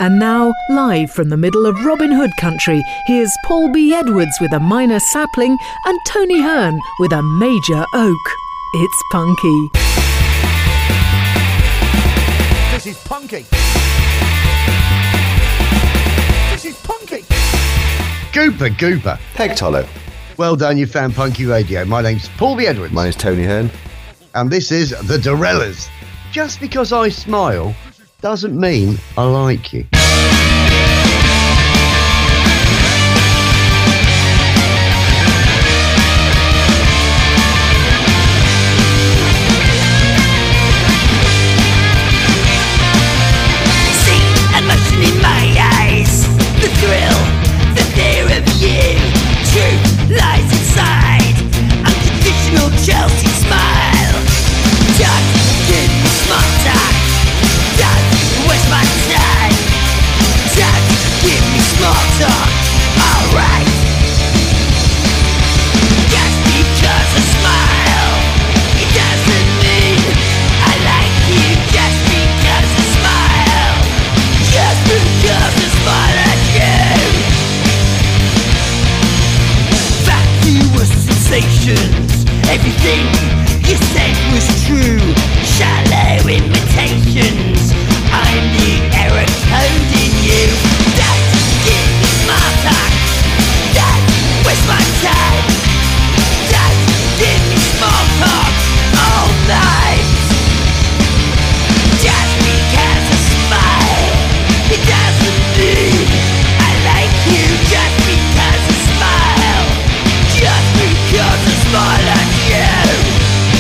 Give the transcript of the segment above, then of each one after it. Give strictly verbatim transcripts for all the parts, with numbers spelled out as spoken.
And now, live from the middle of Robin Hood country, here's Paul B. Edwards with a minor sapling and Tony Hearn with a major oak. It's punky. This is punky. This is punky. Gooper, gooper. Peg Tollo. Well done, you found Punky Radio. My name's Paul B. Edwards. My name's Tony Hearn. And this is The Dorellas. Just because I smile doesn't mean I like you. See emotion in my eyes, the thrill, the fear of you. Truth lies inside, unconditional Chelsea smile. Just give me smart talk. Just waste my time. Just give me small talk. Alright. Just because I smile, it doesn't mean I like you. Just because I smile, just because I smile at you. Vacuous sensations, everything you said was true. Shallow imitations, I'm the error code in you. Don't give me smart talk, don't waste my time. Don't give me small talk all night. Just because I smile, it doesn't mean I like you. Just because I smile, just because I smile at you.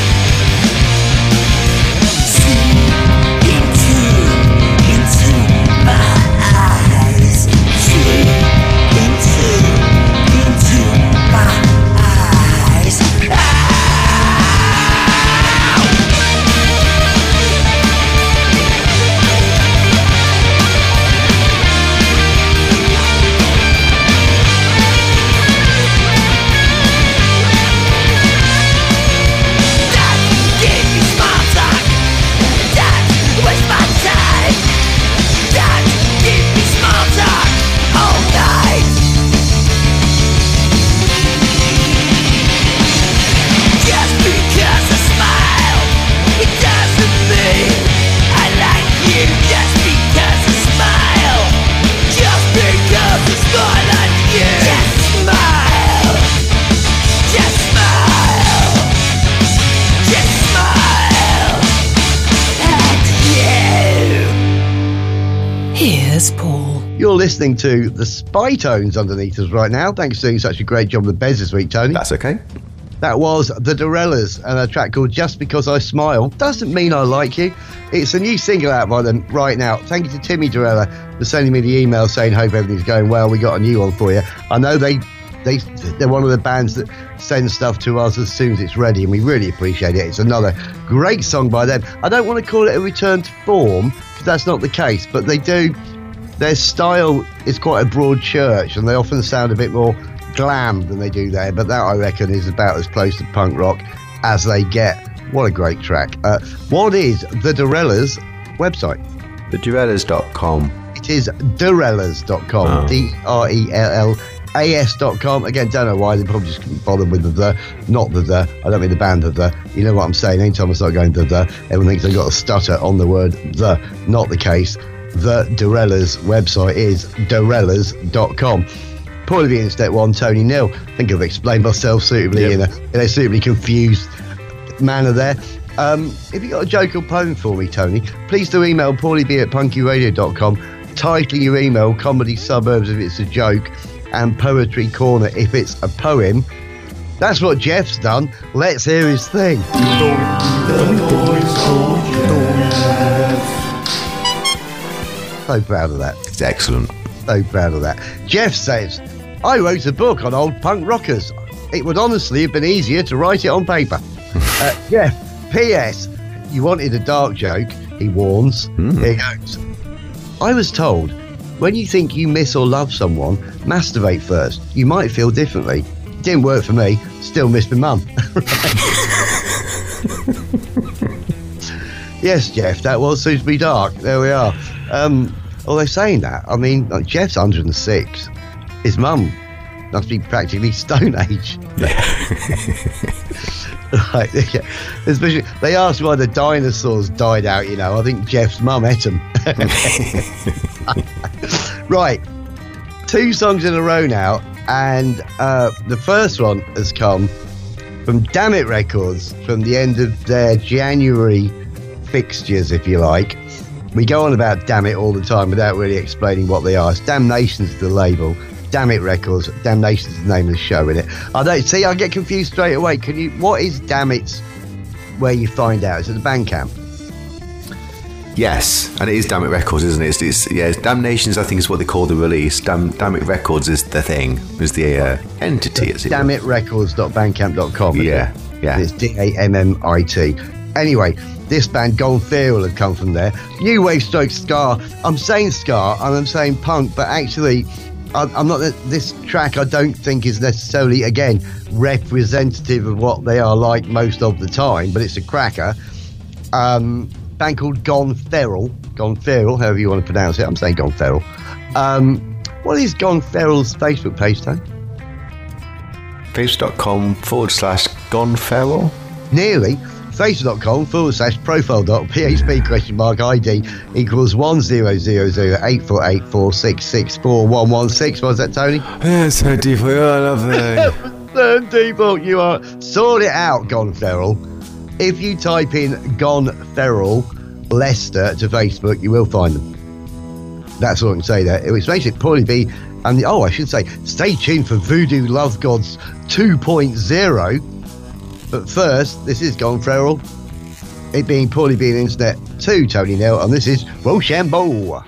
You're listening to the Spy Tones underneath us right now. Thanks for doing such a great job with the Bez this week, Tony. That's okay. That was The Dorellas and a track called Just Because I Smile Doesn't Mean I Like You. It's a new single out by them right now. Thank you to Timmy Dorella for sending me the email saying, hope everything's going well. We got a new one for you. I know they, they, they're one of the bands that send stuff to us as soon as it's ready, and we really appreciate it. It's another great song by them. I don't want to call it a return to form, because that's not the case, but they do... Their style is quite a broad church, and they often sound a bit more glam than they do there, but that, I reckon, is about as close to punk rock as they get. What a great track. Uh, what is the Dorellas website? the dorellas dot com. It is dorellas dot com. Oh. D R E L L A S dot com. Again, don't know why. They probably just couldn't bother with the the, not the the. I don't mean the band the the. You know what I'm saying? Anytime I start going the the, everyone thinks I've got a stutter on the word the. Not the case. The Dorellas website is dorellas dot com. Paul B in step one, Tony nil. I think I've explained myself suitably yep. in, a, in a suitably confused manner there. Um, if you've got a joke or poem for me, Tony, please do email paulieb at punky radio dot com, titling your email Comedy Suburbs if it's a joke, and Poetry Corner if it's a poem. That's what Jeff's done. Let's hear his thing. So proud of that. It's excellent. So proud of that. Jeff says, I wrote a book on old punk rockers. It would honestly have been easier to write it on paper. uh, Jeff, P S You wanted a dark joke, he warns. Mm. Here goes. I was told, when you think you miss or love someone, masturbate first. You might feel differently. Didn't work for me. Still miss my mum. Yes, Jeff, that was suitably dark. There we are. Um, Oh, they're saying that. I mean, like Jeff's one hundred and six. His mum must be practically Stone Age. Right, yeah. Especially, they asked why the dinosaurs died out, you know. I think Jeff's mum ate them. Right, two songs in a row now, and uh, the first one has come from Damn It Records, from the end of their January fixtures, if you like. We go on about Damn It all the time without really explaining what they are. It's Damnation's the label. Damn It Records. Damnation's the name of the show in it. I don't see. I get confused straight away. Can you? What is Damn It? Where you find out? Is it the Bandcamp? Yes, and it is Damn It Records, isn't it? It's, it's, yeah, Damnations, I think, is what they call the release. Damn, Damn It Records is the thing, is the uh, entity. As it damn it records dot bandcamp dot com. Yeah, yeah. It's D A M M I T. Anyway, this band, Gone Feral, had come from there. New Wave stroke ska. I'm saying ska and I'm saying punk, but actually, I'm not. This track, I don't think, is necessarily, again, representative of what they are like most of the time, but it's a cracker. Um, band called Gone Feral. Gone Feral, however you want to pronounce it. I'm saying Gone Feral. Um, what is Gone Feral's Facebook page, Tony? Facebook.com forward slash Gone Feral? Nearly. Facebook.com forward slash profile dot PHP question mark I D equals one zero zero zero eight four eight four six six four one one six. What was that, Tony? Yes, so default. I love that. So default you are. Sort it out, Gone Feral. If you type in Gone Feral Leicester to Facebook, you will find them. That's all I can say there. It was basically probably be, and the, oh, I should say, stay tuned for Voodoo Love Gods two point oh. But first, this is Gone Feral. It being poorly being internet to Tony Nell, and this is Rochambeau.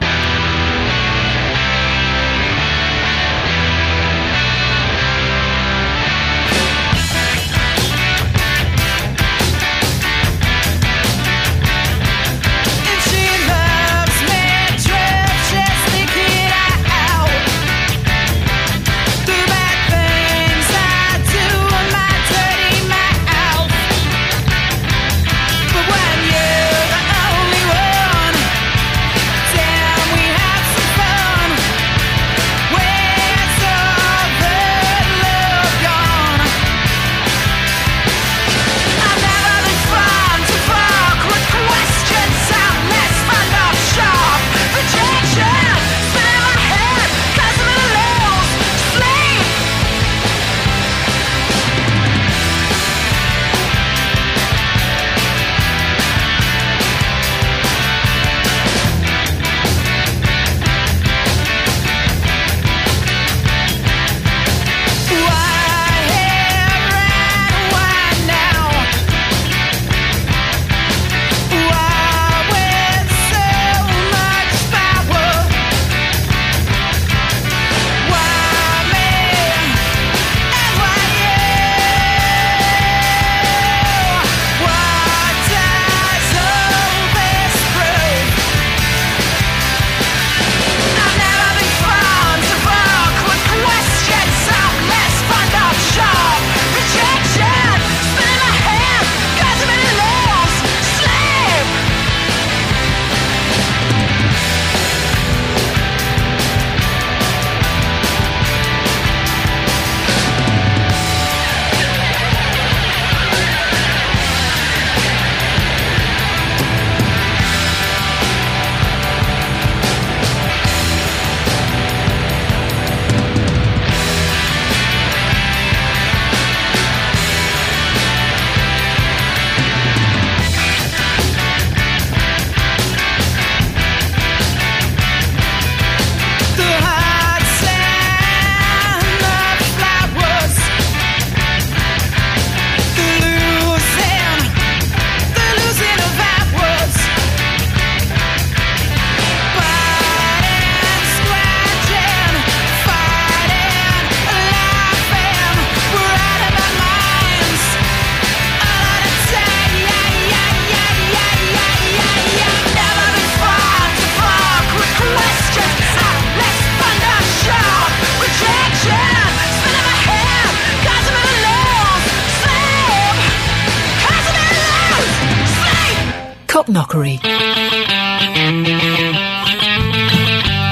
Knockery.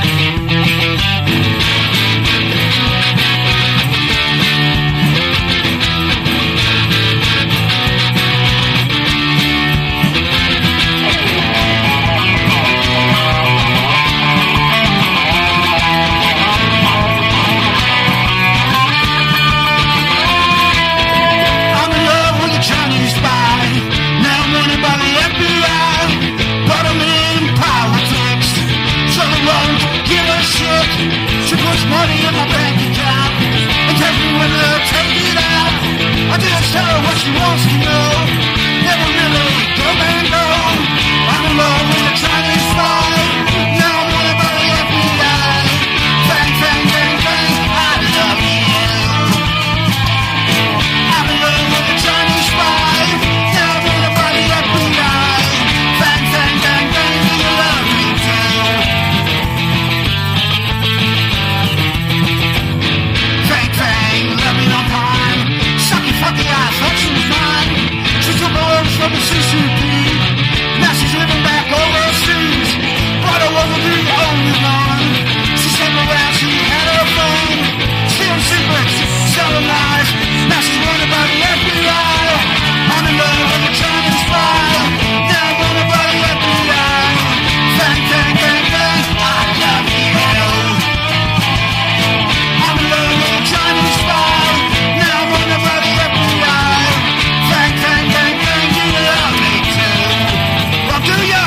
Now she's living back overseas, but her love will be only gone. She sent around, she had her phone, stealing secrets, selling lies. Now she's worried about the F B I. I'm in love with a Chinese spy. Now I'm worried about the F B I. Bang, bang, bang, bang, I love you. I'm in love with a Chinese spy. Now I'm worried about the F B I. Bang, bang, bang, bang, do you love me too? Well, do ya?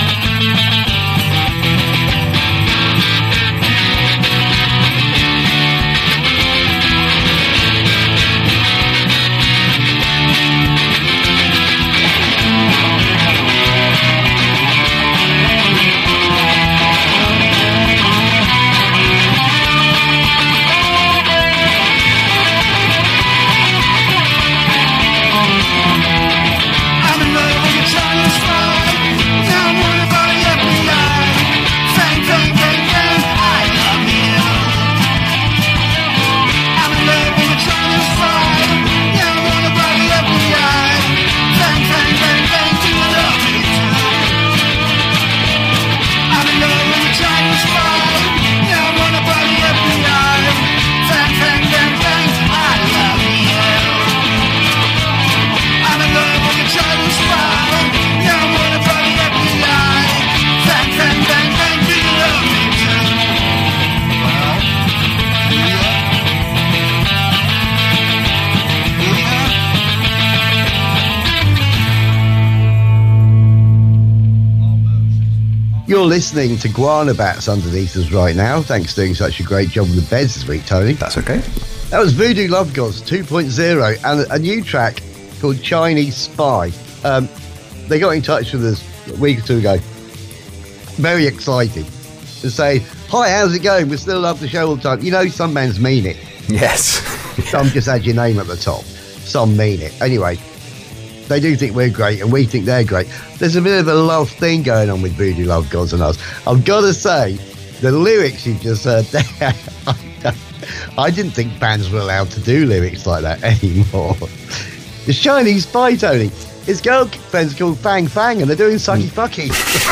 I'm in love with a Chinese spy. Now I'm worried about the F B I. Bang, bang, bang, bang, I love you. I'm in love with a Chinese spy. Now I'm worried about the F B I. Bang, bang, bang, bang, do you love me too? I'm in love with a Chinese spy. Now I'm worried about the F B I. Bang, bang, bang, bang, I love you. I'm in love with a Chinese spy. Now I'm worried about the F B I. Bang, bang, bang, bang, do you love me too? Well, do ya? Do ya? You're listening to Guana Bats underneath us right now. Thanks for doing such a great job with the beds this week, Tony. That's okay. That was Voodoo Love Gods two point oh and a new track called Chinese Spy. Um, they got in touch with us a week or two ago. Very excited to say, hi, how's it going? We still love the show all the time. You know, some bands mean it. Yes. Some just add your name at the top. Some mean it. Anyway, they do think we're great and we think they're great. There's a bit of a love thing going on with Voodoo Love Gods and us. I've got to say, the lyrics you just heard there, I didn't think bands were allowed to do lyrics like that anymore. The Chinese Spy, Tony. His girlfriend's called Fang Fang and they're doing sucky fucky.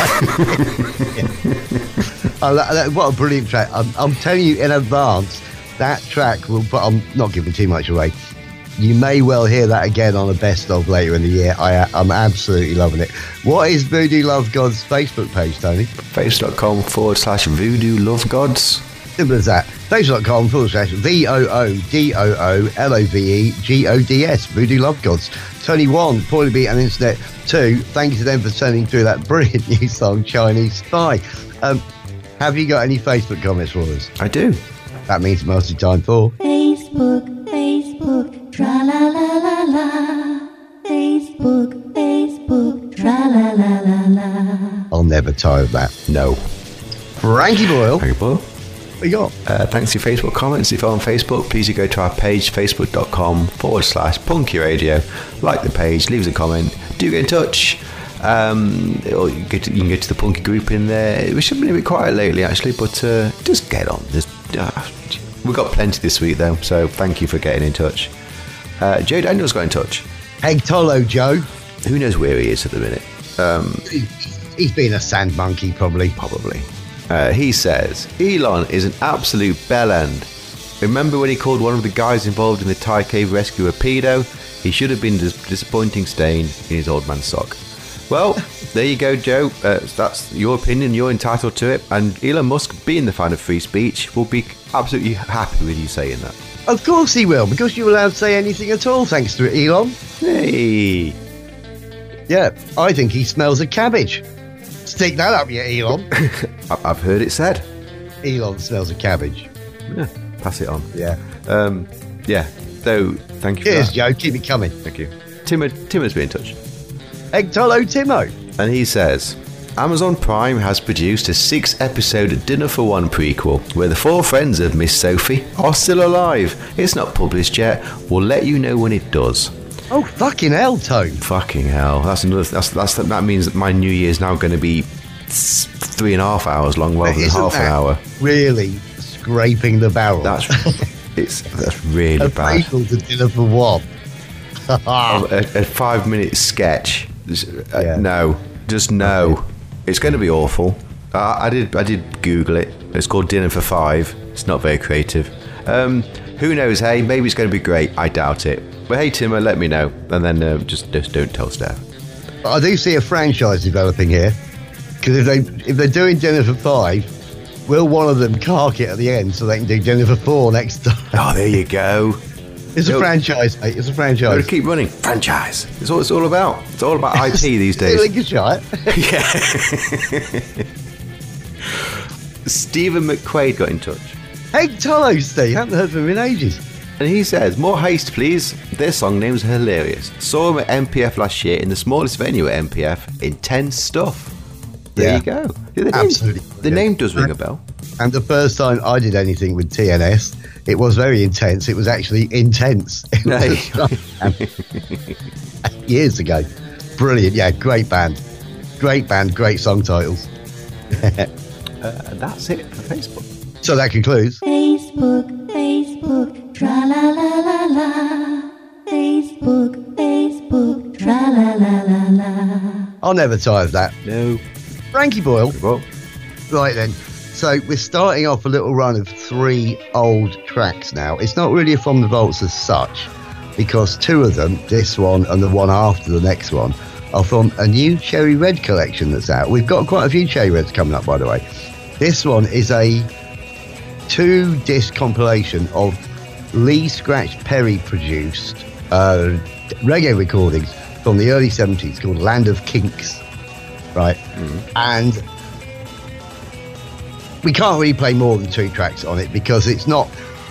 Oh, that, that, what a brilliant track. I'm, I'm telling you in advance, that track will, but I'm not giving too much away. You may well hear that again on a best of later in the year. I, I'm absolutely loving it. What is Voodoo Love Gods' Facebook page, Tony? Facebook.com forward slash Voodoo Love Gods. Simple as that. Facebook.com forward slash V O O D O O L O V E G O D S. Voodoo Love Gods. Tony one, Poorly Beat and Internet two. Thank you to them for sending through that brilliant new song, Chinese Spy. Um, have you got any Facebook comments for us? I do. That means most of the time for Facebook, Facebook, tra la la la la. Facebook, Facebook, tra la la la la. I'll never tire of that. No. Frankie Boyle. Thank you, Paul. What you got? Uh, thanks for your Facebook comments. If you're on Facebook, please do go to our page, facebook.com forward slash Punky Radio. Like the page, leave us a comment. Do get in touch. Um, or you, get to, you can get to the Punky group in there. We should have been a bit quiet lately, actually, but uh, just get on. Just, uh, we've got plenty this week, though, so thank you for getting in touch. Uh, Joe Daniels got in touch. Egg Tolo Joe. Who knows where he is at the minute? Um, He's been a sand monkey, probably. Probably. Uh, he says, Elon is an absolute bellend. Remember when he called one of the guys involved in the Thai cave rescue a pedo? He should have been a dis- disappointing stain in his old man's sock. Well, there you go, Joe. Uh, that's your opinion. You're entitled to it. And Elon Musk, being the fan of free speech, will be absolutely happy with you saying that. Of course he will, because you're allowed to say anything at all, thanks to it, Elon. Hey. Yeah, I think he smells of cabbage. Stick that up, you Elon. I've heard it said. Elon smells of cabbage. Yeah, pass it on. Yeah. Um, yeah, so thank you Cheers, for that. Joe. Keep it coming. Thank you. Tim, Tim has been in touch. Egg Tolo Timo. And he says, Amazon Prime has produced a six-episode Dinner for One prequel where the four friends of Miss Sophie are still alive. It's not published yet. We'll let you know when it does. Oh, fucking hell, Tone. Fucking hell. That's another. That's, that's That means that my New Year's now going to be three and a half hours long rather than Isn't half an that hour. Really scraping the barrel. That's it's that's really a bad. prequel to Dinner for One. a, a five-minute sketch. Uh, Yeah. No, just know it's going to be awful. Uh, I did I did Google it. It's called Dinner for Five. It's not very creative. Um, who knows? Hey, maybe it's going to be great. I doubt it. But hey, Timmer, let me know, and then uh, just just don't tell Steph. I do see a franchise developing here, because if they if they're doing Dinner for Five, will one of them cark it at the end so they can do Dinner for Four next time? Oh, there you go. It's a It'll, franchise, mate. It's a franchise. Got to keep running. Franchise. It's all it's all about. It's all about I P these days. It's a shot. Yeah. Stephen McQuaid got in touch. Hey, hello, Steve. Haven't heard from him in ages. And he says, more haste, please. Their song names are hilarious. Saw him at M P F last year in the smallest venue at M P F. Intense stuff. There Yeah. you go. The name, Absolutely. The name does ring a bell. And the first time I did anything with T N S, it was very intense. It was actually intense. It was years ago. Brilliant. Yeah, great band. Great band, great song titles. uh, that's it for Facebook. So that concludes. Facebook, Facebook, tra la la la la. Facebook, Facebook, tra la la la la. I'll never tire of that. No. Frankie Boyle. Well, Right then. So we're starting off a little run of three old tracks now. It's not really from the vaults as such, because two of them, this one and the one after the next one, are from a new Cherry Red collection that's out. We've got quite a few Cherry Reds coming up, by the way. This one is a two-disc compilation of Lee Scratch Perry produced uh, reggae recordings from the early seventies called Land of Kinks, right? Mm. And we can't really play more than two tracks on it because it's not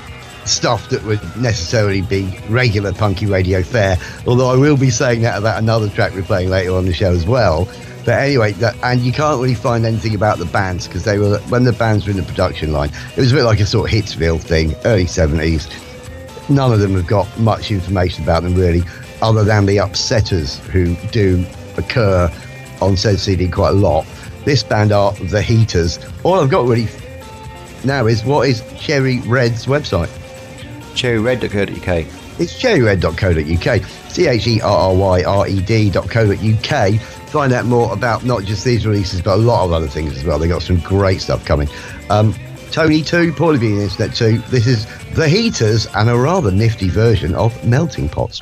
stuff that would necessarily be regular punky radio fare, although I will be saying that about another track we're playing later on the show as well. But anyway, that, and you can't really find anything about the bands because they were, when the bands were in the production line, it was a bit like a sort of Hitsville thing, early seventies. None of them have got much information about them really, other than the Upsetters, who do occur on said C D quite a lot. This band are The Heaters. All I've got really now is, what is Cherry Red's website? cherry red dot co dot uk. It's cherry red dot co dot uk. C H E R R Y R E D dot co dot uk. Find out more about not just these releases, but a lot of other things as well. They got some great stuff coming. Um, Tony too, Paulie being Internet too. This is The Heaters and a rather nifty version of Melting Pots.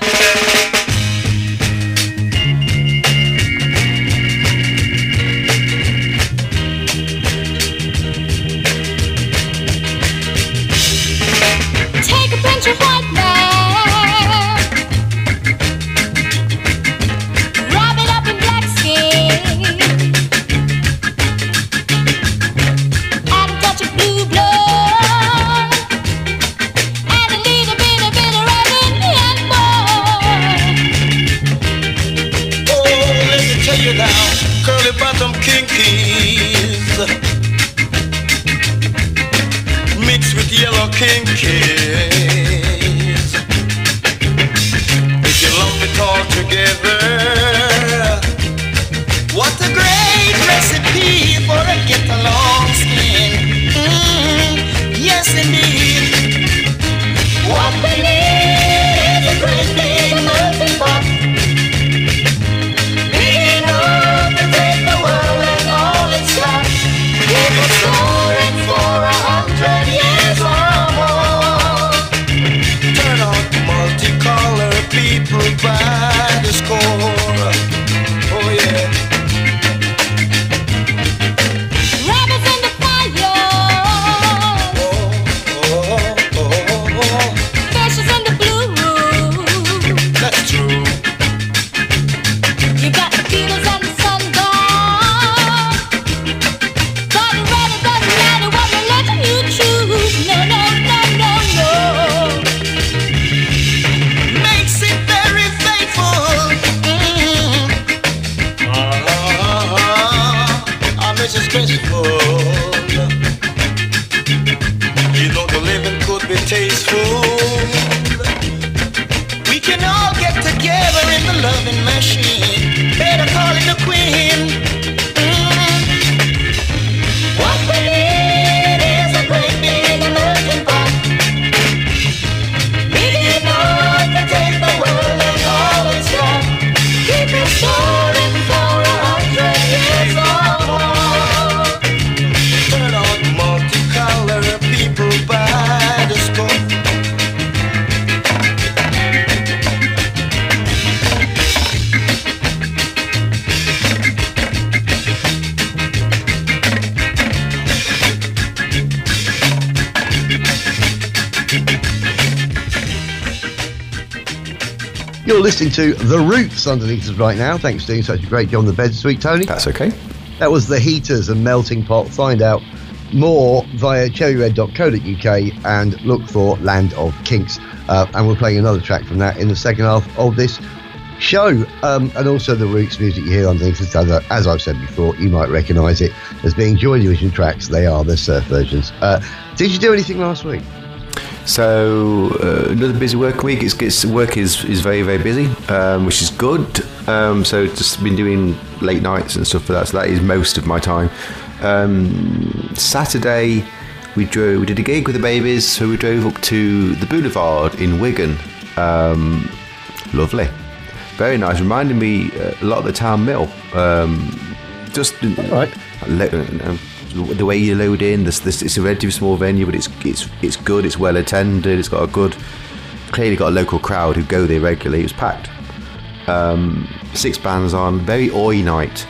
Keep it soaring for a hundred years. You're listening to The Roots underneath us right now. Thanks for doing such a great job on the bed this week, Tony. That's okay. That was The Heaters and Melting Pot. Find out more via cherry red dot co dot uk and look for Land of Kinks. Uh, and we're playing another track from that in the second half of this show. Um, and also the Roots music you hear underneath us, as, as I've said before, you might recognise it as being Joy Division tracks. They are the surf versions. Uh, did you do anything last week? So uh, another busy work week. It's, it's work is, is very very busy, um, which is good. Um, so just been doing late nights and stuff for that. So that is most of my time. Um, Saturday we drove. We did a gig with the Babies, so we drove up to the Boulevard in Wigan. Um, lovely, very nice. Reminded me a lot of the Town Mill. Um, just All right. The way you load in, this, this it's a relatively small venue, but it's it's it's good. It's well attended. It's got a good, clearly got a local crowd who go there regularly. It was packed. Um, six bands on, very oi night.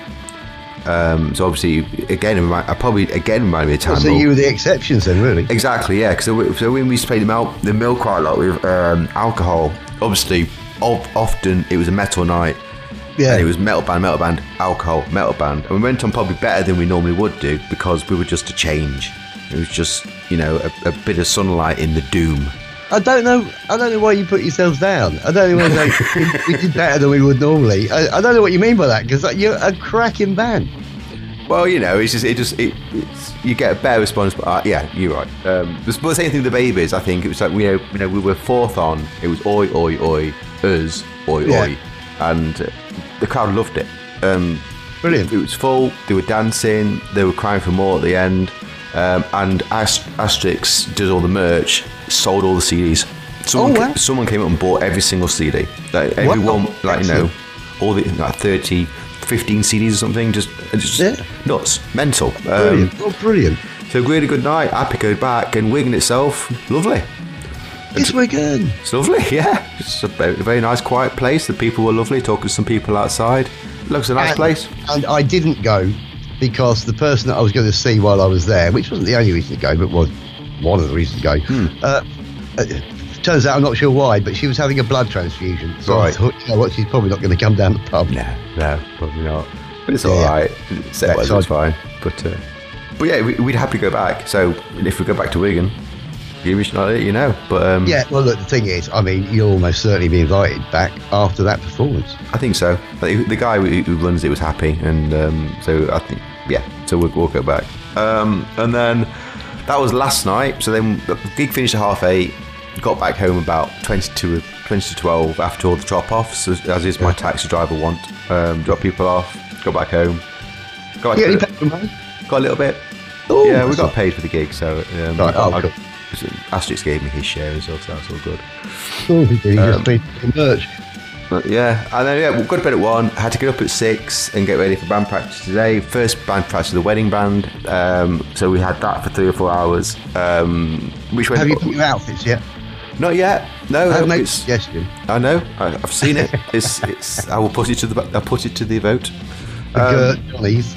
Um, so obviously, again, I probably again remind me of Town Mill. So you were the exceptions then, really? Exactly, yeah. So, so when we used to play the mill, the mill quite a lot with um, alcohol. Obviously, of, often it was a metal night. Yeah. And it was metal band, metal band, alcohol, metal band. And we went on probably better than we normally would do because we were just a change. It was just, you know, a, a bit of sunlight in the doom. I don't know. I don't know why you put yourselves down. I don't know why like, we, we did better than we would normally. I, I don't know what you mean by that because like, you're a cracking band. Well, you know, it's just, it just, it, it's, you get a better response. But uh, yeah, you're right. Um, the same thing with the Babies. I think it was like, you know, you know, we were fourth on. It was oi, oi, oi, us, oi, Yeah. oi, and uh, the crowd loved it. Um, Brilliant. It was full. They were dancing. They were crying for more at the end. Um, and Ast- Asterix does all the merch. Sold all the C Ds. Someone, Oh, wow. ca- someone came up and bought every single C D. Like, everyone, Wow. like you know, all the like thirty, fifteen C Ds or something. Just, just Yeah. nuts, mental. Um, Brilliant. Oh, brilliant. so really good night. Happy go back, and Wigan itself, lovely. It's Wigan. It's lovely, yeah. It's a very, very nice, quiet place. The people were lovely. Talking to some people outside. Looks a nice And- place. And I didn't go because the person that I was going to see while I was there, which wasn't the only reason to go, but was one of the reasons to go, Hmm. uh, uh, turns out I'm not sure why, but she was having a blood transfusion. So I Right. thought, you know what, she's probably not going to come down the pub. No, no, probably not. But it's Yeah. all right. Set Yeah, wise, so it's I- fine. But, uh, but yeah, we, we'd happily go back. So if we go back to Wigan, you should let you know. But um, Yeah, well, look, the thing is, I mean, you'll almost certainly be invited back after that performance. I think so. Like, the guy who who runs it was happy, and um, so I think yeah. So we'll, we'll go back. Um, and then that was last night. So then the gig finished at half eight. Got back home about twenty to twenty to twelve after all the drop offs, as, as is my taxi driver want. Um, drop people off. Got back home. Got, You get any back paid from home? got a little bit. Oh, yeah, we that's got not- paid for the gig, so um, Right, oh, I- cool. Asterix gave me his share as well, so that's all good. Oh, you do, you Um, just paid for merch. But yeah, and then yeah, we got to bed at one. Had to get up at six and get ready for band practice today. First band practice of the wedding band. Um, so we had that for three or four hours. Um, which went Have you put your outfits yet? not yet. No, I've no, made a it's, suggestion. I know. I, I've seen it. It's, it's. I will put it to the. I'll put it to the vote. The Um, Gert Johnnies.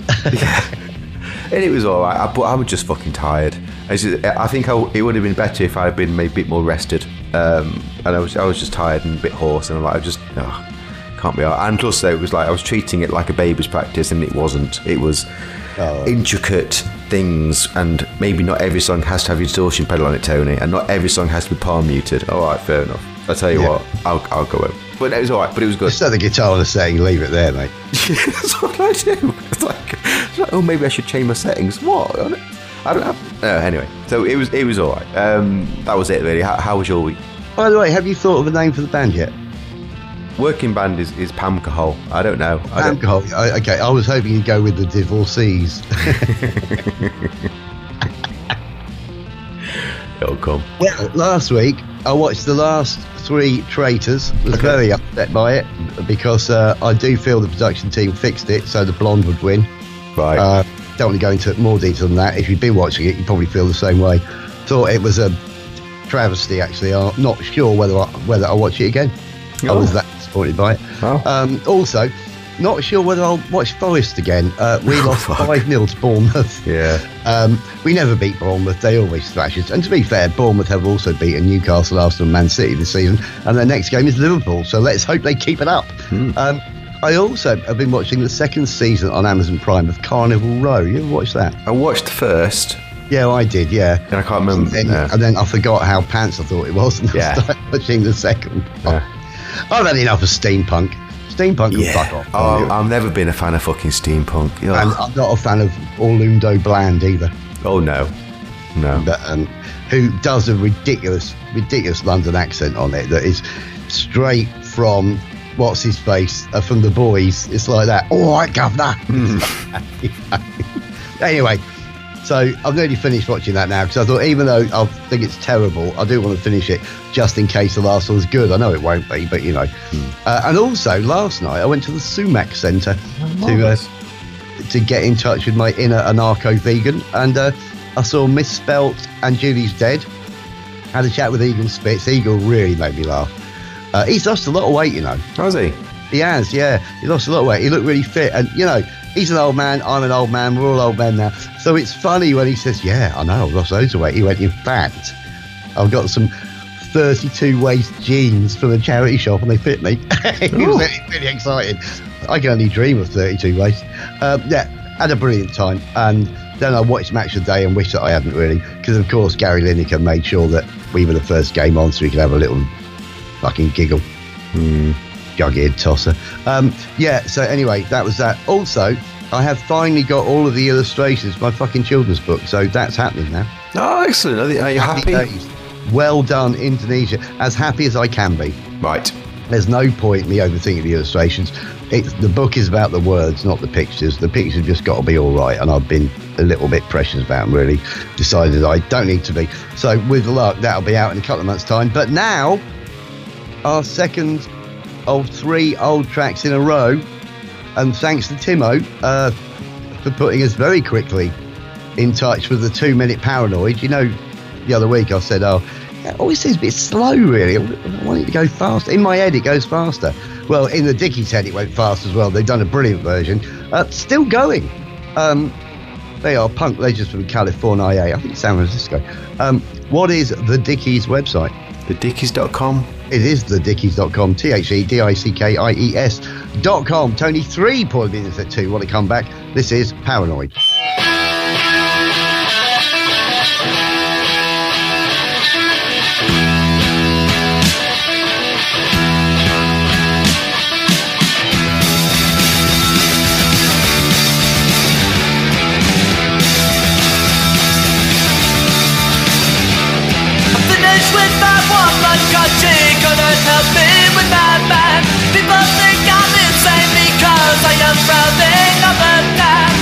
And it was all right. I, but I was just fucking tired. I, just, I think I, it would have been better if I had been maybe a bit more rested. Um, and I was, I was just tired and a bit hoarse, and I'm like, I just oh, can't be. And plus, though, it was like I was treating it like a baby's practice, and it wasn't. It was Oh. intricate things, and maybe not every song has to have your distortion pedal on it, Tony, and not every song has to be palm muted. All right, fair enough. I tell you Yeah. what, I'll, I'll go home. But it was all right. But it was good. Just set the guitar on the setting, leave it there, mate. That's what I do. It's like, it's like, oh, maybe I should change my settings. What? I don't, I don't have. Uh, anyway, so it was it was all right. Um, that was it, really. How, how was your week? By the way, have you thought of a name for the band yet? Working band is, is Pamcahol. I don't know. I don't, Alcohol. I- Okay, I was hoping you'd go with the Divorcees. it'll come. Well, last week I watched the last three Traitors. Was Okay. very upset by it because uh, I do feel the production team fixed it so the blonde would win. Right. Uh, don't want to go into more detail than that. If you've been watching it, you probably feel the same way. Thought it was a travesty. Actually, I'm not sure whether I, whether I'll watch it again. I Oh. was that disappointed by it. Oh. Um, also, not sure whether I'll watch Forest again. Uh, we Oh, lost fuck. five nil to Bournemouth. Yeah. Um, we never beat Bournemouth. They always thrash us. And to be fair, Bournemouth have also beaten Newcastle, Arsenal and Man City this season. And their next game is Liverpool. So let's hope they keep it up. Hmm. Um, I also have been watching the second season on Amazon Prime of Carnival Row. You ever watched that? I watched the first, Yeah, I did, yeah. and I can't remember. And then, no. and then I forgot how pants I thought it was. And Yeah. I started watching the second. Yeah. I've had enough of steampunk. Steampunk can fuck Yeah. off. Oh, I've never been a fan of fucking steampunk. Ugh. And I'm not a fan of Orlando Bland either. Oh, no. No. But, um, who does a ridiculous, ridiculous London accent on it that is straight from what's his face uh, from The Boys. It's like that. All right, governor. Anyway, so I've nearly finished watching that now because I thought even though I think it's terrible, I do want to finish it just in case the last one's good. I know it won't be, but you know. Uh, and also last night I went to the Sumac Centre to uh, to get in touch with my inner anarcho-vegan, and uh, I saw Misspelt and Julie's Dead. Had a chat with Eagle Spitz. Eagle really made me laugh. Uh, he's lost a lot of weight, you know. Has he? He has, yeah. He lost a lot of weight. He looked really fit. And, you know, he's an old man. I'm an old man. We're all old men now. So it's funny when he says, yeah, I know, I've lost loads of weight. He went, in fact, I've got some thirty-two waist jeans from a charity shop and they fit me. He was really, really excited. I can only dream of thirty-two waist. Um, yeah, had a brilliant time. And then I watched Match of the Day and wished that I hadn't really. Because, of course, Gary Lineker made sure that we were the first game on so we could have a little fucking giggle. Hmm. Jug-eared tosser. Um, yeah, so anyway, that was that. Also, I have finally got all of the illustrations for my fucking children's book, so that's happening now. Oh, excellent. Are, they, are you happy? days. Well done, Indonesia. As happy as I can be. Right. There's no point in me overthinking the illustrations. It's, the book is about the words, not the pictures. The pictures have just got to be all right, and I've been a little bit precious about them, really. Decided I don't need to be. So, with luck, that'll be out in a couple of months' time. But now, our second of three old tracks in a row, and thanks to Timo uh, for putting us very quickly in touch with the two-minute Paranoid. You know, the other week I said, oh, it always seems a bit slow, really. I want it to go faster. In my head, it goes faster. Well, in the Dickies' head, it went fast as well. They've done a brilliant version. Uh, still going. Um, they are punk legends from California. I think San Francisco. Um, what is the Dickies website? the dickies dot com. It is the dickies dot com, T H E D I C K I E S dot com. Tony three, Paul Venus at two. Want to come back? This is Paranoid. With my woman, cause she couldn't help me with my man. People think I'm insane because I am frowning all the time.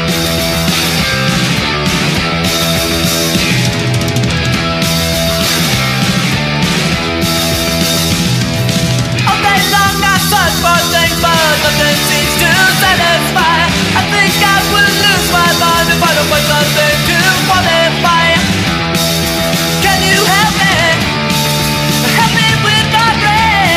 All day long I search for things, but nothing seems to satisfy. I think I will lose my mind if I don't find something to qualify. Can you help me? Help me with my brain.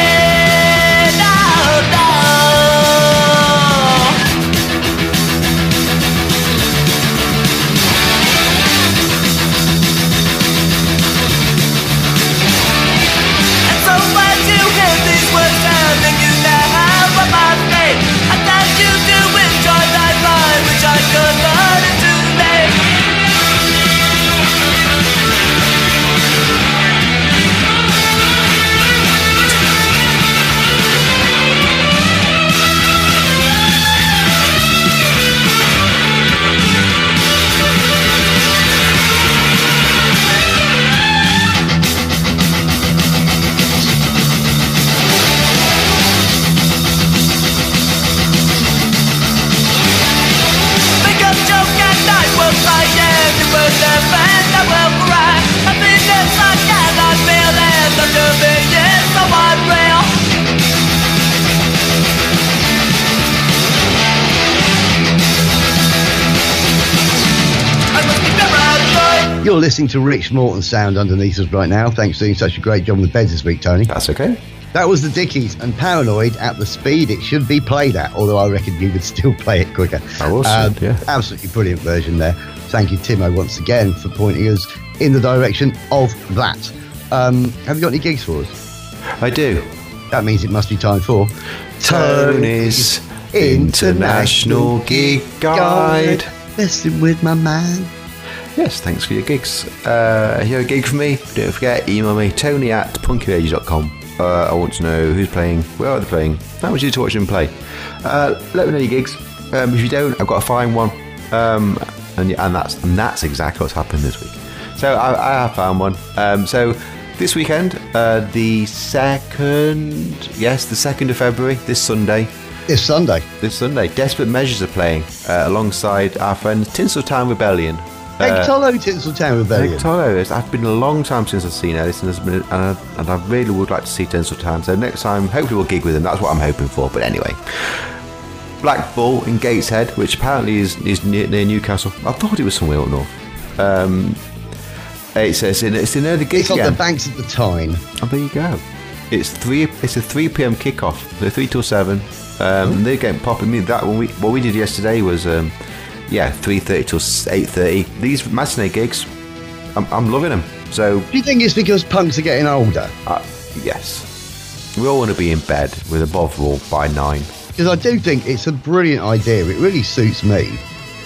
You're listening to Rich Morton's sound underneath us right now. Thanks for doing such a great job on the beds this week, Tony. That's okay. That was the Dickies and Paranoid at the speed it should be played at, although I reckon you could still play it quicker. I will, Um, yeah. Absolutely brilliant version there. Thank you, Timo, once again for pointing us in the direction of that. Um, have you got any gigs for us? I do. That means it must be time for Tony's International Gig Guide. Listen with my man. Yes, thanks for your gigs. Uh, if you have a gig for me, don't forget, email me, tony at punkyradio dot com. Uh, I want to know who's playing, where are they playing, how much you to watch them play. Uh, let me know your gigs. Um, if you don't, I've got to find one. Um, and, and that's and that's exactly what's happened this week. So I, I have found one. Um, so this weekend, uh, the second, yes, the second of February, this Sunday. This Sunday. This Sunday, Desperate Measures are playing uh, alongside our friends Tinseltown Rebellion. Egg Tolo, Tinseltown Rebellion. Egg Tolo. It's been a long time since I've seen Ellis, and, been, and, I, and I really would like to see Tinseltown. So next time, hopefully we'll gig with them. That's what I'm hoping for. But anyway, Black Bull in Gateshead, which apparently is, is near, near Newcastle. I thought it was somewhere up north. Um, it says in, it's in early gig It's on again. the banks of the Tyne. Oh, there you go. It's three. It's a three p.m. kickoff. So three till seven. Um, They're getting popping. Me that when we what we did yesterday was. Um, Yeah, three thirty till eight thirty. These matinee gigs, I'm, I'm loving them. So, Do you think it's because punks are getting older? uh, yes. We all want to be in bed with a Bovril by nine. Because I do think it's a brilliant idea. It really suits me.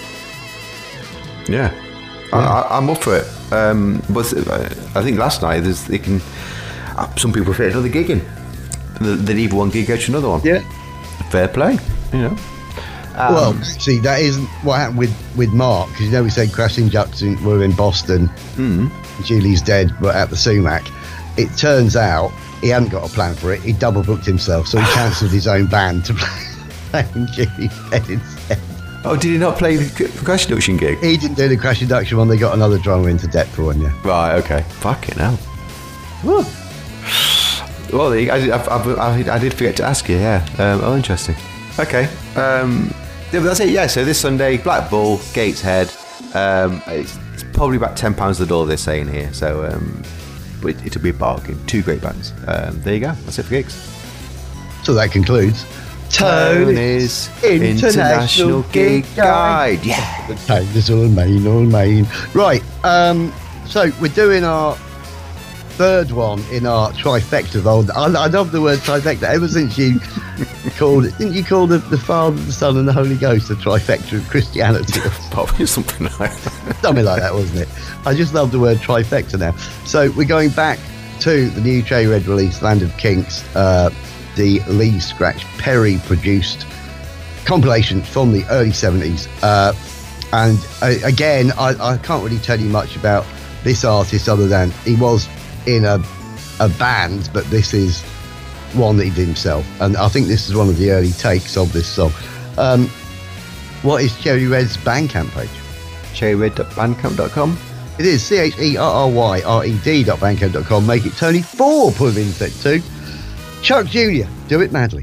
Yeah. I, I, I'm up for it. Um, but uh, I think last night, there's, they can, uh, some people fit another gig in. They, they leave one gig, go to another one. Yeah. Fair play, you know. Um, Well, see, that isn't what happened with, with Mark, because you know we said Crashing Ducks in, were in Boston, mm. Julie's Dead were at the Sumac. It turns out he hadn't got a plan for it. He double booked himself, so he cancelled his own band to play Julie's Dead instead. Oh, did he not play the Crash Induction gig? He didn't do the Crash Induction one. They got another drummer into debt for one, yeah. Right, okay. Fucking hell. Woo. Well, I, I, I, I did forget to ask you, yeah. Um, oh, interesting. Okay. Um, yeah, but that's it, yeah. So this Sunday, Black Bull, Gateshead. Um, it's, it's probably about ten pounds the door, they're saying here. So um, it, it'll be a bargain. Two great bands. Um, there you go. That's it for gigs. So that concludes Tony's International Gig Guide. Yeah. Tony's all main, all main. Right. Um, so we're doing our third one in our trifecta of old. I, I love the word trifecta. Ever since you called it, didn't you call the, the Father, the Son, and the Holy Ghost the trifecta of Christianity? Probably something like that. Something like that, wasn't it? I just love the word trifecta now. So we're going back to the new Cherry Red release, Land of Kinks, uh, the Lee Scratch Perry produced compilation from the early seventies. Uh, and uh, again, I, I can't really tell you much about this artist other than he was in a a band, but this is one that he did himself, and I think this is one of the early takes of this song. Um, what is Cherry Red's Bandcamp page? cherry red dot bandcamp dot com. It is C H E R R Y R E D dot bandcamp dot com. Make it Tony four, put him in set two. Chuck Junior, Do It Madly.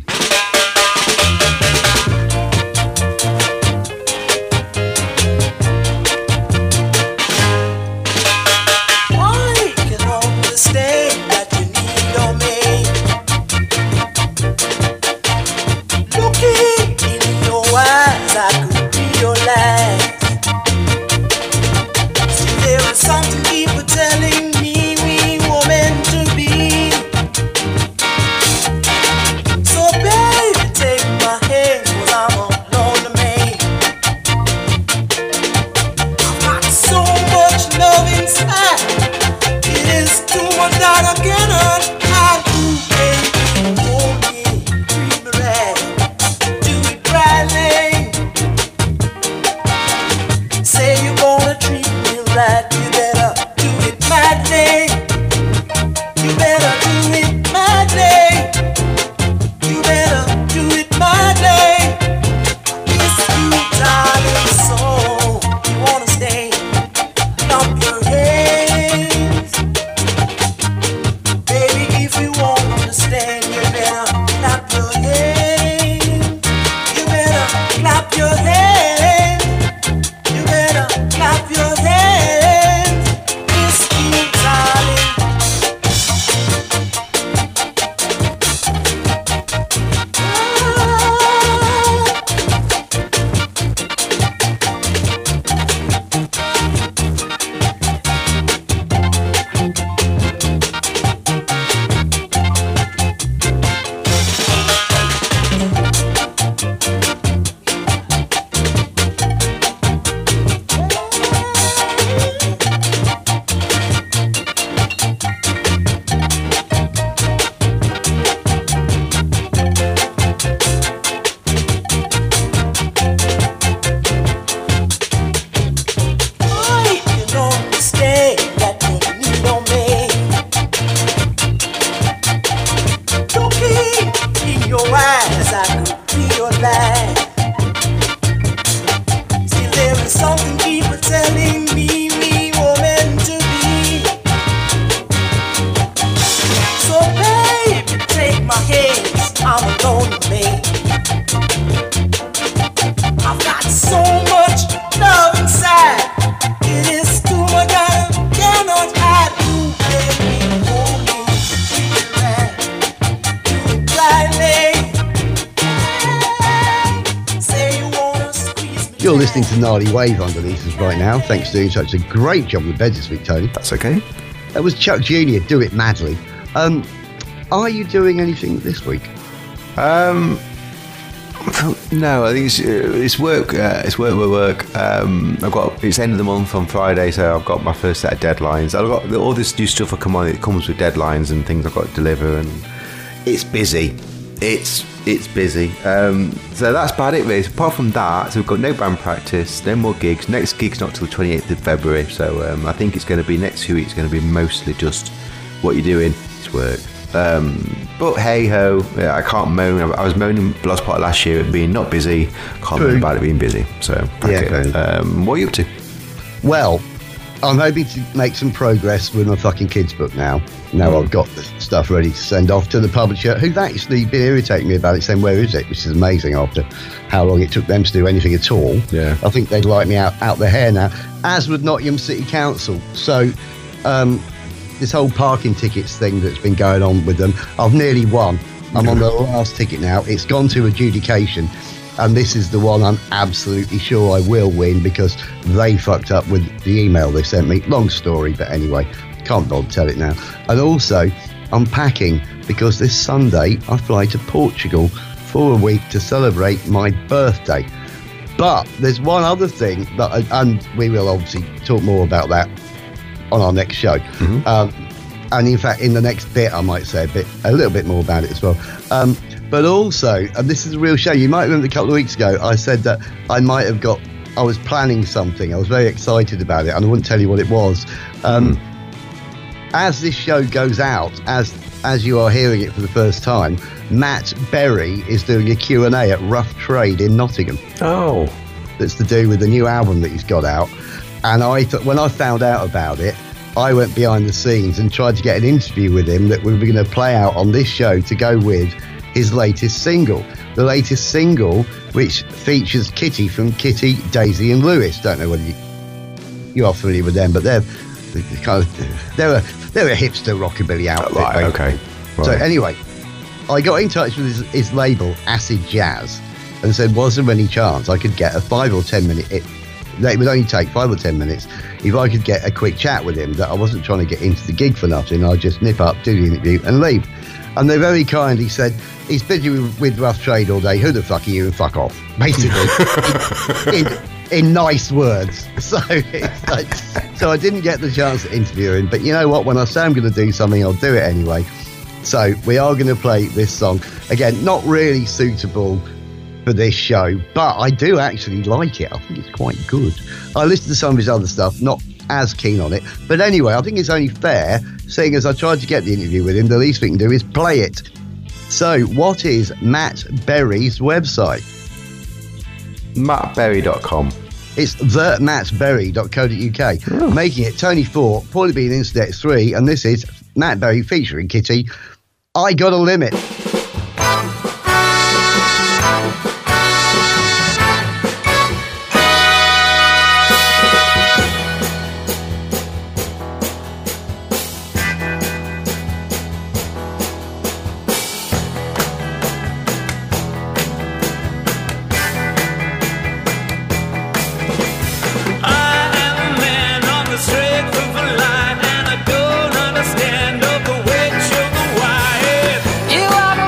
I can understand that you need your mate. Looking in your eyes, I could realize. See, there is something deeper telling me we were meant to be. So baby, take my hand, 'cause I'm a lonely man. I've got so much love inside. It is too much that I cannot hide. You baby, hold me, treat me right, do it rightly. Say you're gonna treat me right, you better listening to Gnarly Wave underneath us right now. Thanks for doing such a great job with bed this week, Tony. That's okay. That was Chuck Junior, Do It Madly. Um, are you doing anything this week? Um, no, I think it's, it's work. Uh, it's work, work, work. Um, I've got it's end of the month on Friday, so I've got my first set of deadlines. I've got all this new stuff that come on. It comes with deadlines and things I've got to deliver, and it's busy. It's it's busy. Um, so that's about it, really. Apart from that, so we've got no band practice, no more gigs. Next gig's not till the twenty-eighth of February, so um, I think it's going to be next few weeks. Going to be mostly just what you're doing. It's work. Um, but hey ho, yeah, I can't moan. I was moaning last part of last year at being not busy. Can't moan about it being busy. So Yeah, it. Um, what are you up to? Well, I'm hoping to make some progress with my fucking kids' book now. Now Mm. I've got the stuff ready to send off to the publisher, who've actually been irritating me about it, saying, where is it? Which is amazing after how long it took them to do anything at all. Yeah. I think they'd like me out, out their hair now, as would Nottingham City Council. So, um, this whole parking tickets thing that's been going on with them, I've nearly won. I'm on the last ticket now. It's gone to adjudication. And this is the one I'm absolutely sure I will win because they fucked up with the email they sent me. Long story, but anyway, can't bother to tell it now. And also, I'm packing because this Sunday I fly to Portugal for a week to celebrate my birthday. But there's one other thing that, I, and we will obviously talk more about that on our next show. Mm-hmm. Um, and in fact, in the next bit, I might say a bit, a little bit more about it as well. Um, But also, and this is a real shame, you might remember a couple of weeks ago, I said that I might have got, I was planning something. I was very excited about it, and I wouldn't tell you what it was. Um, mm. As this show goes out, as as you are hearing it for the first time, Matt Berry is doing a Q and A at Rough Trade in Nottingham. Oh. That's to do with the new album that he's got out. And I thought, when I found out about it, I went behind the scenes and tried to get an interview with him that we were going to play out on this show to go with his latest single. The latest single, which features Kitty from Kitty, Daisy and Lewis. Don't know whether you, you are familiar with them, but they're, they're kind of they're a they're a hipster rockabilly outfit. Right, okay. Right. So anyway, I got in touch with his, his label Acid Jazz and said, was there any chance I could get a five or ten minute? It, it would only take five or ten minutes if I could get a quick chat with him. That I wasn't trying to get into the gig for nothing. I'd just nip up, do the interview, and leave. And they very kindly said, he's busy with, with Rough Trade all day. Who the fuck are you? And fuck off, basically, in, in, in nice words. So, it's like, so I didn't get the chance to interview him. But you know what? When I say I'm going to do something, I'll do it anyway. So we are going to play this song again. Not really suitable for this show, but I do actually like it. I think it's quite good. I listened to some of his other stuff, not as keen on it, but anyway, I think it's only fair, seeing as I tried to get the interview with him, the least we can do is play it. So what is Matt Berry's website? matt berry dot com. It's the matt berry dot co dot uk. Oh. Making it Tony four, Paulie Bean Internet three, and this is Matt Berry featuring Kitty, I Got a Limit. You are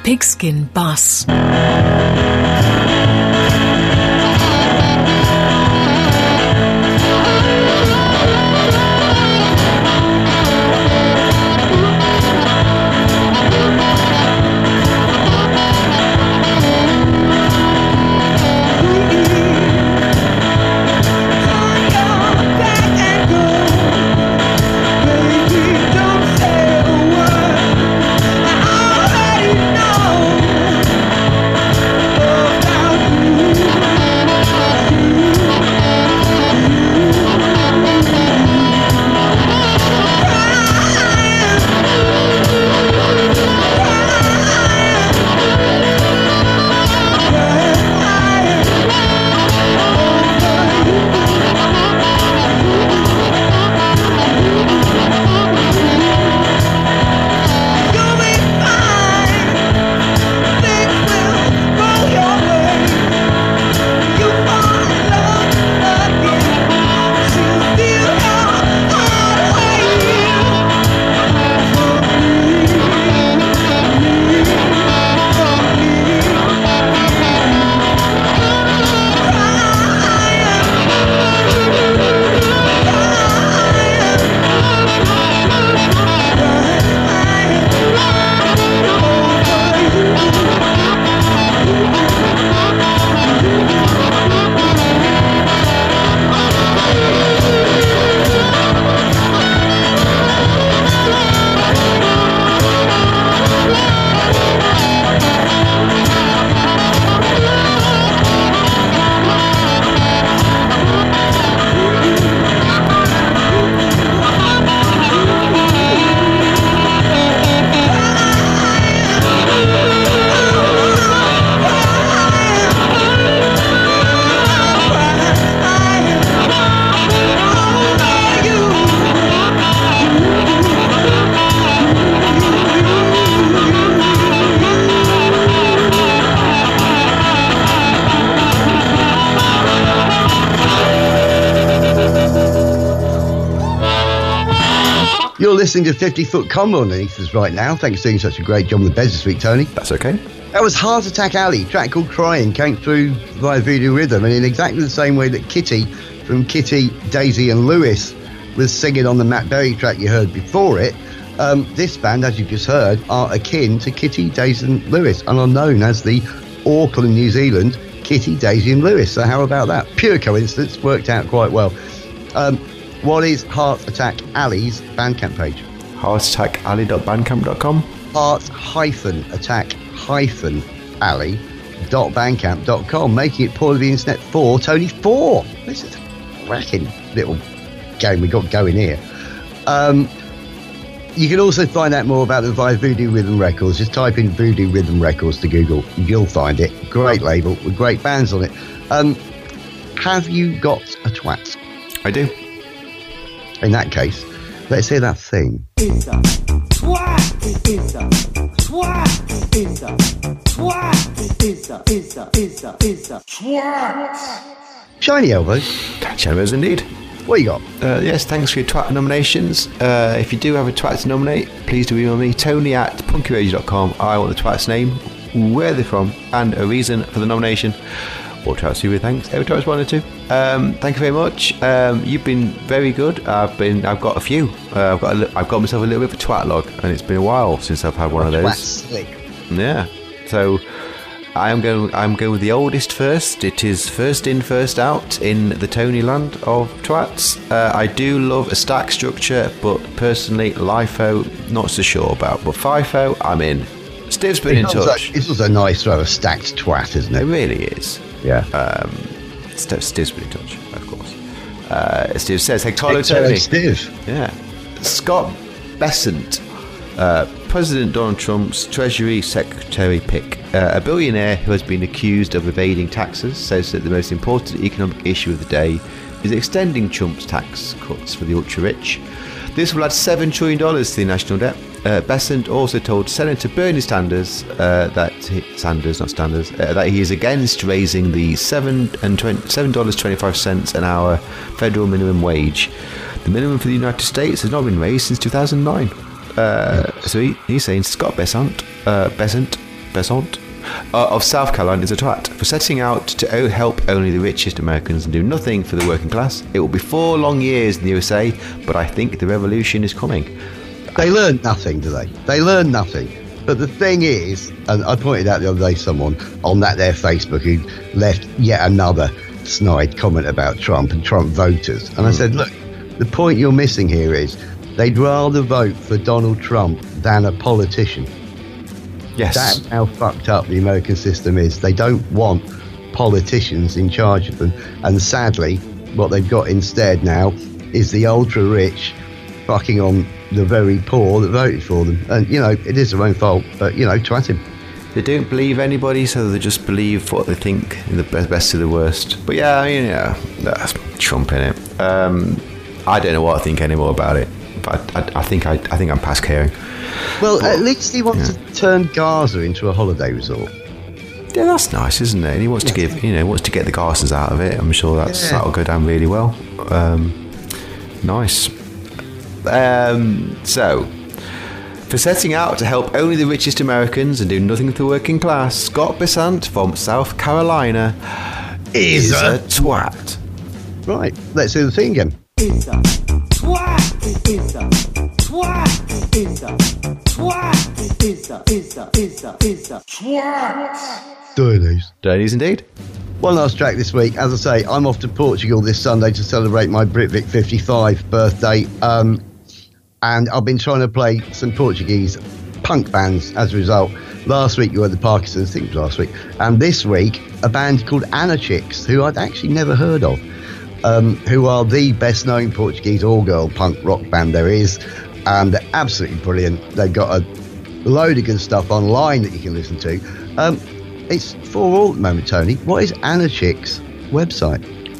Pigskin Bus. You're listening to fifty foot Combo underneath us right now. Thanks for doing such a great job on the beds this week, Tony. That's okay. That was Heart Attack Alley, a track called Crying, came through via Voodoo Rhythm, and in exactly the same way that Kitty from Kitty, Daisy and Lewis was singing on the Matt Berry track you heard before it, um, this band, as you've just heard, are akin to Kitty, Daisy and Lewis and are known as the Auckland, New Zealand Kitty, Daisy and Lewis. So how about that? Pure coincidence, worked out quite well. Um, what is Heart Attack Alley's Bandcamp page? heart attack alley dot bandcamp dot com. Heart Attack Alley dot bandcamp dot com, making it part of the internet for Tony four. This is a cracking little game we got going here. Um, you can also find out more about them via Voodoo Rhythm Records. Just type in Voodoo Rhythm Records to Google. You'll find it. Great label with great bands on it. Um, have you got a twat? I do. In that case, let's hear that thing. It's a twat. It's a twat. It's a twat. It's a it's a it's a it's a twat. Shiny Elbows. Catch elbows indeed. What you got? Uh, yes, thanks for your twat nominations. Uh, if you do have a twat to nominate, please do email me, Tony at punky radio dot com. I want the twat's name, where they're from, and a reason for the nomination. Or twat super thanks every time I wanted to. Um, thank you very much. Um, you've been very good. I've been. I've got a few. Uh, I've got. A li- I've got myself a little bit of a twat log, and it's been a while since I've had one of those. Twat slick. Yeah. So I am going. I'm going with the oldest first. It is first in, first out in the Tony land of twats. Uh, I do love a stack structure, but personally, LIFO not so sure about. But FIFO, I'm in. Steve's been in touch. This was a nice throw, a stacked twat, isn't It it? really is. Yeah. Um, Steve, Steve's been in touch, of course. Uh, Steve says, "Hey, Carlo Hello, Tony." Steve. Yeah. Scott Bessent, uh, President Donald Trump's Treasury Secretary pick, uh, a billionaire who has been accused of evading taxes, says that the most important economic issue of the day is extending Trump's tax cuts for the ultra-rich. This will add seven trillion dollars to the national debt. Uh, Bessent also told Senator Bernie Sanders uh, that he, Sanders, not Sanders, uh, that he is against raising the seven and seven dollars twenty-five cents an hour federal minimum wage. The minimum for the United States has not been raised since two thousand nine. Uh, so he, he's saying Scott Bessent, uh, Bessent, Besant uh, of South Carolina is a twat for setting out to o- help only the richest Americans and do nothing for the working class. It will be four long years in the U S A, but I think the revolution is coming. They learn nothing, do they? They learn nothing. But the thing is, and I pointed out the other day someone on that their Facebook who left yet another snide comment about Trump and Trump voters. And I said, look, the point you're missing here is they'd rather vote for Donald Trump than a politician. Yes. That's how fucked up the American system is. They don't want politicians in charge of them. And sadly, what they've got instead now is the ultra-rich fucking on the very poor that voted for them. And, you know, it is their own fault, but, you know, twat him. They don't believe anybody, so they just believe what they think in the best of the worst. But yeah, I mean, yeah, that's Trump in it. Um, I don't know what I think anymore about it. But I, I, I think I, I think I'm past caring. Well, but, at least he wants yeah. to turn Gaza into a holiday resort. Yeah, that's nice, isn't it? And he wants to give, you know, wants to get the Garsons out of it. I'm sure that's yeah. that'll go down really well. Um, nice. Um, so, for setting out to help only the richest Americans and do nothing for the working class, Scott Besant from South Carolina is, is a, a twat. Right, let's do the thing again. Is a twat. Is a twat. Is a twat. Is a is a is a is a twat. Dirties. Dirties indeed. One last track this week. As I say, I'm off to Portugal this Sunday to celebrate my Britvic fifty-five birthday. Um, and I've been trying to play some Portuguese punk bands as a result. Last week you were the Parkinsons, I think it was last week. And this week, a band called Anachix, who I'd actually never heard of, um, who are the best-known Portuguese all-girl punk rock band there is. And they're absolutely brilliant. They've got a load of good stuff online that you can listen to. Um, it's for all at the moment, Tony. What is Anachix website?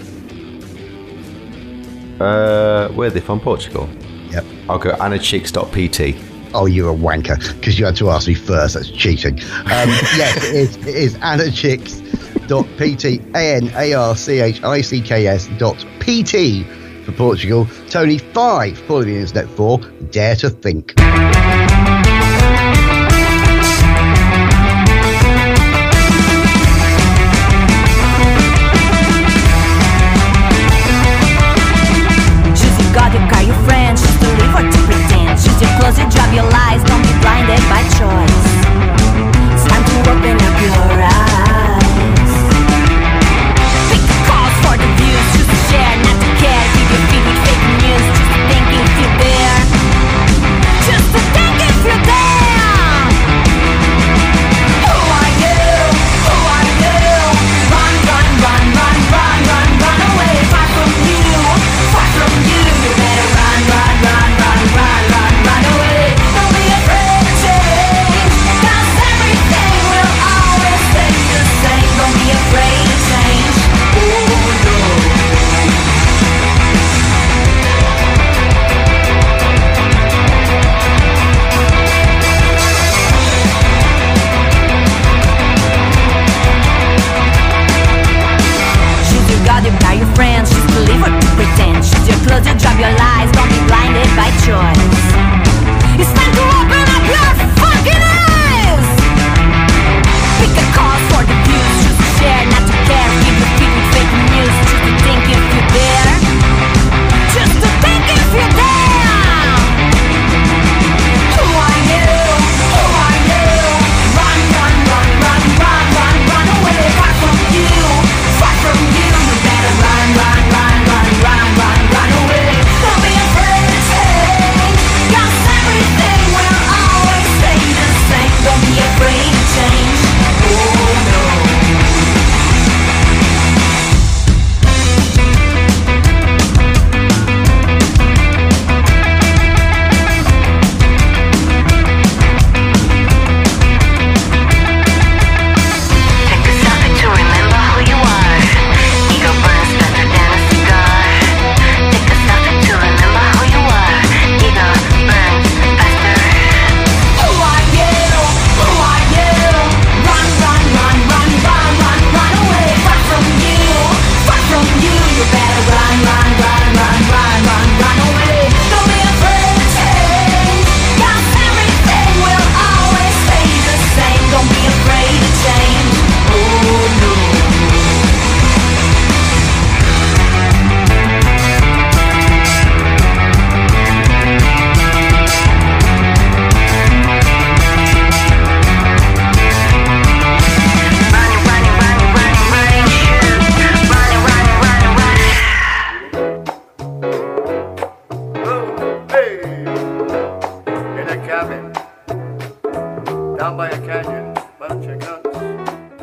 Uh, where are they from? Portugal? Yep. I'll go anachix dot p t. Oh, you're a wanker, because you had to ask me first. That's cheating. Um, yes, it is, it is anachix dot p t. A N A R C H I C K S dot P T for Portugal. Tony, five. Paul of the Internet, four. Dare to think. God, you got your friends, choose to live or to pretend. Choose your clothes, you drop your lies, don't be blinded by choice. It's time to open up your eyes. Pick the cause for the views, choose to share, not to care. Keep your feet with fake news, just to think if you're there. Just to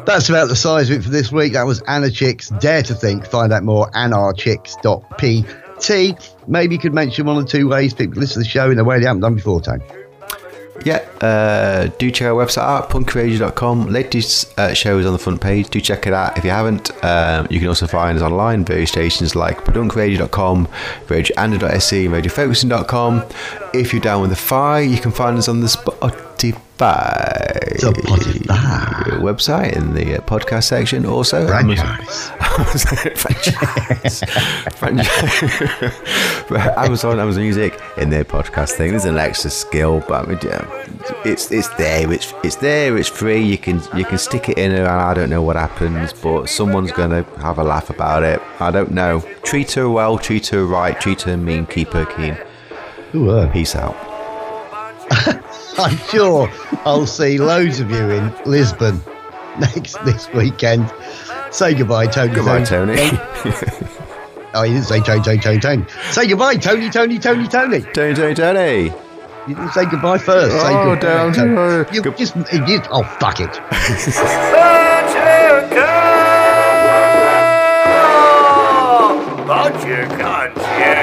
That's about the size of it for this week. That was Anna Chicks. Dare to think. Find out more anarchicks dot p t. Maybe you could mention one or two ways people listen to the show in a way they haven't done before, Tone. Yeah, uh, do check our website out, punky radio dot com. Latest uh, show is on the front page. Do check it out if you haven't. Um, you can also find us online, various stations like podunk radio dot com, radio anda dot s e, radio focusing dot com. If you're down with the Fi, you can find us on the Spotify, Spotify. website in the uh, podcast section. Also, Franchise. Franchise. Franchise. Amazon, Amazon Music in their podcast thing. There's an extra skill, but I mean, yeah, it's it's there. It's it's there. It's free. You can you can stick it in, and I don't know what happens, but someone's gonna have a laugh about it. I don't know. Treat her well. Treat her right. Treat her mean. Keep her keen. Ooh, uh. Peace out. I'm sure I'll see loads of you in Lisbon next this weekend. Say goodbye, Tony. Goodbye, Tony. Oh, you didn't say Tony, Tony, Tony, Tony. Say goodbye, Tony, Tony, Tony, Tony. Tony, Tony, Tony. You didn't say goodbye first. Say Oh, goodbye, down Tony. to You Good- just, you just, oh, fuck it. But you can't, yeah.